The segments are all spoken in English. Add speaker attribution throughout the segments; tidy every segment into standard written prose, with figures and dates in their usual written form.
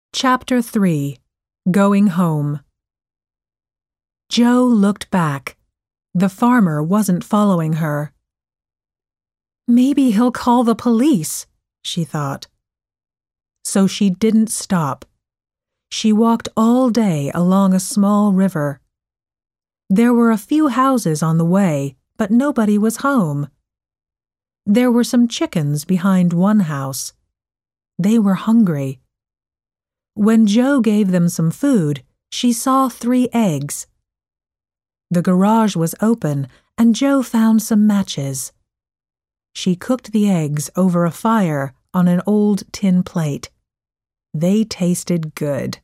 Speaker 1: Chapter 3. Going Home. Jo looked back. The farmer wasn't following her. Maybe he'll call the police, she thought. So she didn't stop. She walked all day along a small river. There were a few houses on the way, but nobody was home. There were some chickens behind one house. They were hungry. When Jo gave them some food, she saw 3 eggs. The garage was open, and Jo found some matches. She cooked the eggs over a fire on an old tin plate. They tasted good.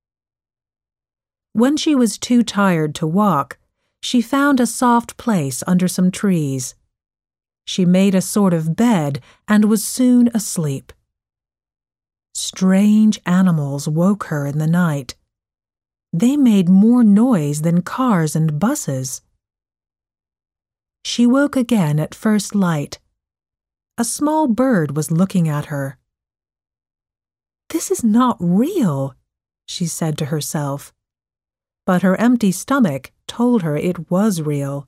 Speaker 1: When she was too tired to walk, she found a soft place under some trees. She made a sort of bed and was soon asleep. Strange animals woke her in the night. They made more noise than cars and buses. She woke again at first light. A small bird was looking at her. "This is not real," she said to herself. But her empty stomach told her it was real.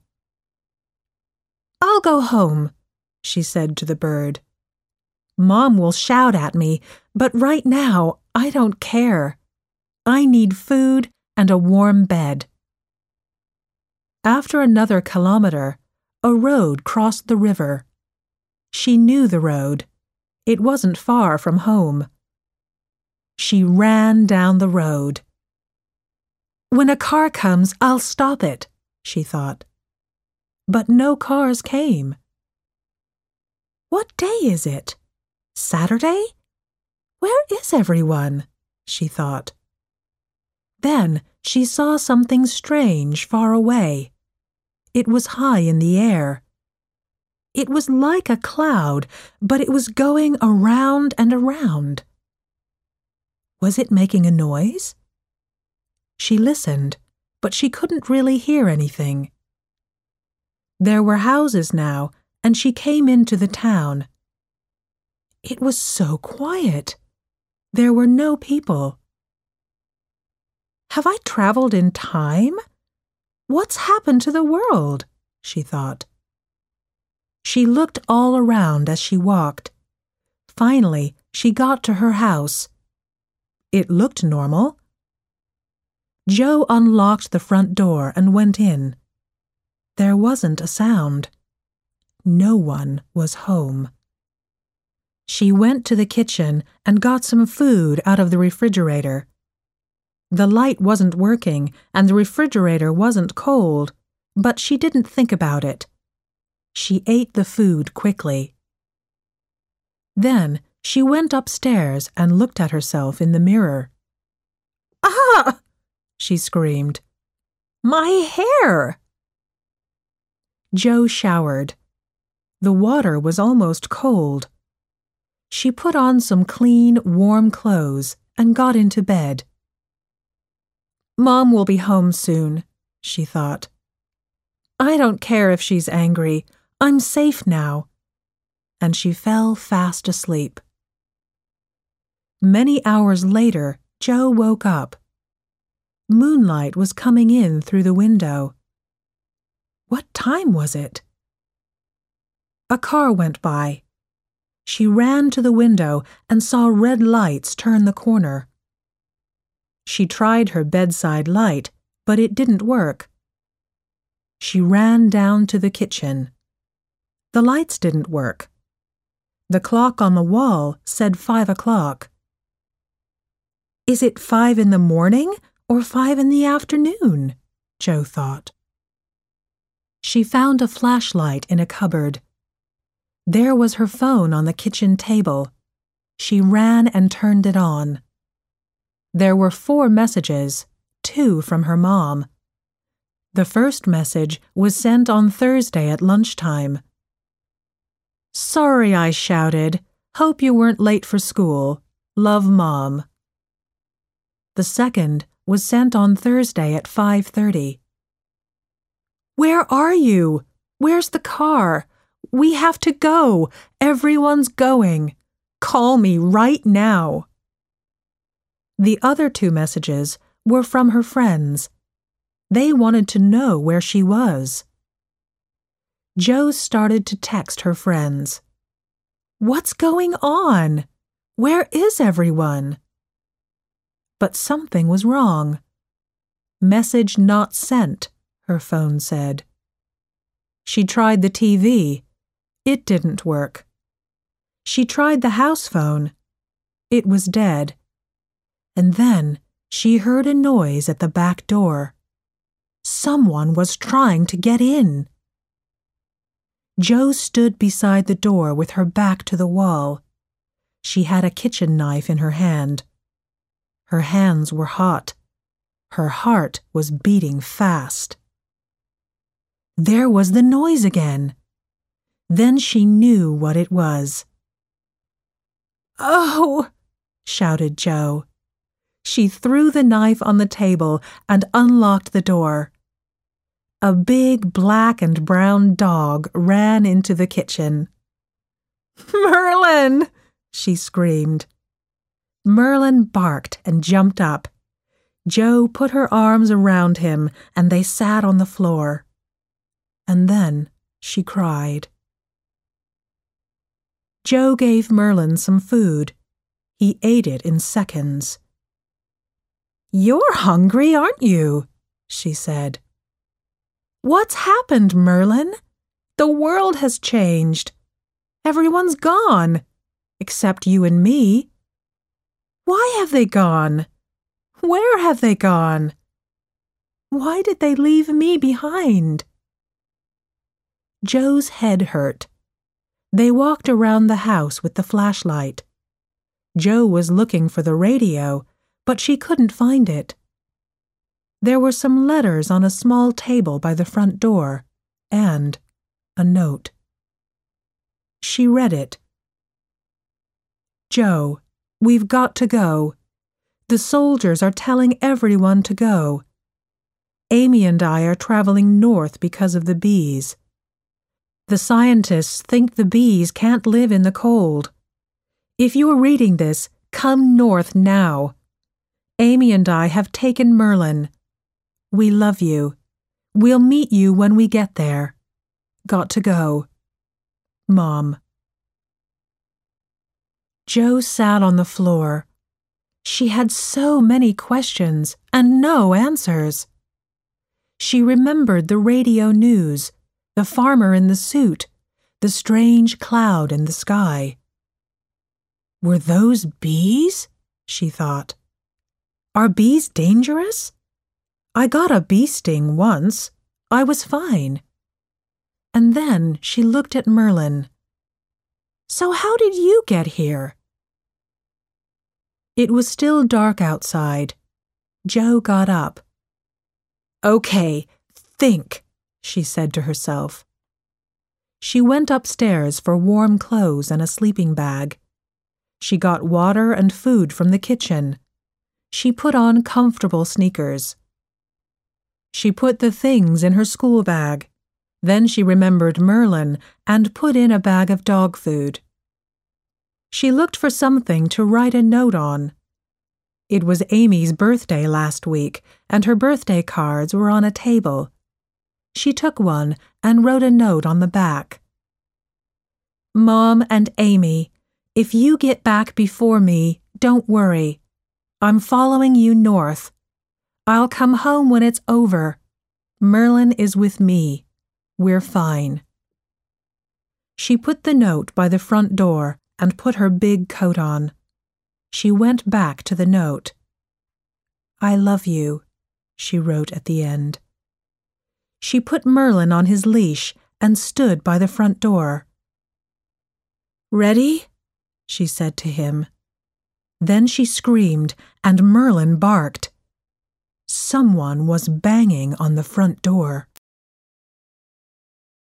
Speaker 1: "I'll go home," she said to the bird. "Mom will shout at me, but right now I don't care. I need food and a warm bed." After another kilometer, a road crossed the river. She knew the road. It wasn't far from home. She ran down the road. "When a car comes, I'll stop it," she thought. But no cars came. "What day is it? Saturday? Where is everyone?" she thought. Then she saw something strange far away. It was high in the air. It was like a cloud, but it was going around and around. Was it making a noise? She listened, but she couldn't really hear anything. There were houses now, and she came into the town. It was so quiet. There were no people. "Have I traveled in time? What's happened to the world?" she thought. She looked all around as she walked. Finally, she got to her house. It looked normal. Jo unlocked the front door and went in. There wasn't a sound. No one was home. She went to the kitchen and got some food out of the refrigerator. The light wasn't working and the refrigerator wasn't cold, but she didn't think about it. She ate the food quickly. Then she went upstairs and looked at herself in the mirror. "Ah!" she screamed. "My hair!" Jo showered. The water was almost cold. She put on some clean, warm clothes and got into bed. "Mom will be home soon," she thought. "I don't care if she's angry. I'm safe now." And she fell fast asleep. Many hours later, Jo woke up. Moonlight was coming in through the window. What time was it? A car went by. She ran to the window and saw red lights turn the corner. She tried her bedside light, but it didn't work. She ran down to the kitchen. The lights didn't work. The clock on the wall said 5 o'clock. "Is it 5 in the morning or 5 in the afternoon?" Jo thought. She found a flashlight in a cupboard. There was her phone on the kitchen table. She ran and turned it on. There were 4 messages, 2 from her mom. The first message was sent on Thursday at lunchtime. "Sorry I shouted. Hope you weren't late for school. Love, Mom." The second was sent on Thursday at 5:30. "Where are you? Where's the car? We have to go. Everyone's going. Call me right now." The other 2 messages were from her friends. They wanted to know where she was. Jo started to text her friends. "What's going on? Where is everyone?" But something was wrong. "Message not sent," her phone said. She tried the TV. It didn't work. She tried the house phone. It was dead. And then she heard a noise at the back door. Someone was trying to get in. Jo stood beside the door with her back to the wall. She had a kitchen knife in her hand. Her hands were hot. Her heart was beating fast. There was the noise again. Then she knew what it was. "Oh!" shouted Jo. She threw the knife on the table and unlocked the door. A big black and brown dog ran into the kitchen. "Merlin!" she screamed. Merlin barked and jumped up. Jo put her arms around him and they sat on the floor. And then she cried. Jo gave Merlin some food. He ate it in seconds. "You're hungry, aren't you?" she said. "What's happened, Merlin? The world has changed. Everyone's gone, except you and me. Why have they gone? Where have they gone? Why did they leave me behind?" Jo's head hurt. They walked around the house with the flashlight. Jo was looking for the radio, but she couldn't find it. There were some letters on a small table by the front door, and a note. She read it. "Jo, we've got to go. The soldiers are telling everyone to go. Amy and I are traveling north because of the bees. The scientists think the bees can't live in the cold. If you're reading this, come north now. Amy and I have taken Merlin. We love you. We'll meet you when we get there. Got to go. Mom." Jo sat on the floor. She had so many questions and no answers. She remembered the radio news, the farmer in the suit, the strange cloud in the sky. Were those bees? She thought. Are bees dangerous? I got a bee sting once. I was fine. And then she looked at Merlin. So how did you get here? It was still dark outside. Jo got up. Okay, think, she said to herself. She went upstairs for warm clothes and a sleeping bag. She got water and food from the kitchen. She put on comfortable sneakers. She put the things in her school bag. Then she remembered Merlin and put in a bag of dog food. She looked for something to write a note on. It was Amy's birthday last week, and her birthday cards were on a table. She took one and wrote a note on the back. Mom and Amy, if you get back before me, don't worry. I'm following you north. I'll come home when it's over. Merlin is with me. We're fine. She put the note by the front door and put her big coat on. She went back to the note. I love you, she wrote at the end. She put Merlin on his leash and stood by the front door. Ready? She said to him. Then she screamed, and Merlin barked. Someone was banging on the front door.